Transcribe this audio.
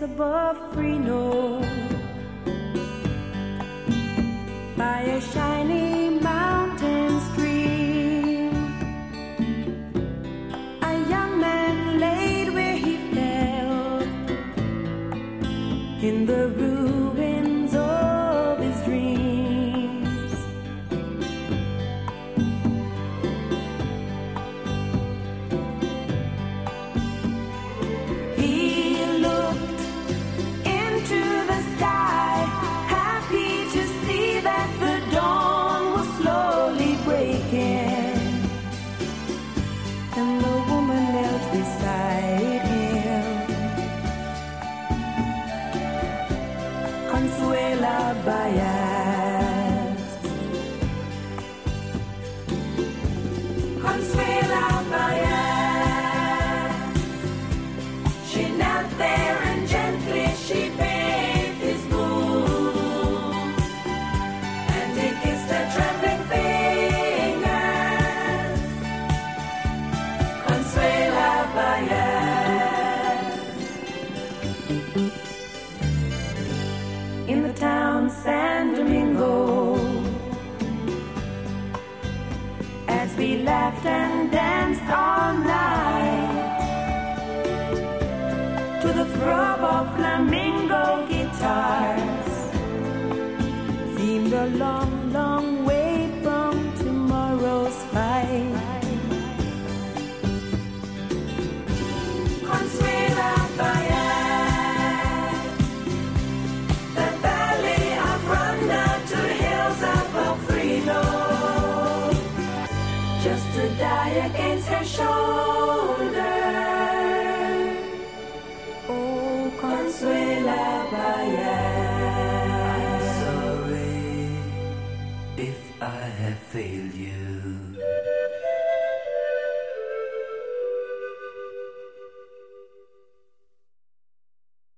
place above Reno, by a shiny mountain stream, a young man laid where he fell, in the ruins of his dreams. He looked into the sky, happy to see that the dawn was slowly breaking, and the woman knelt beside him, Consuela Baez. Consuela Baez. She knelt there and gently she bathed his wound, and he kissed her trembling fingers. Consuela Baez. In the town San Domingo, as we laughed and danced all night to the throb of flamingo guitars, seemed a long, long way from tomorrow's fight. Consuela Baez, the valley of Ronda to hills above Reno, just to die against her shoulder. Oh, Consuela Baez. I'm sorry if I have failed you.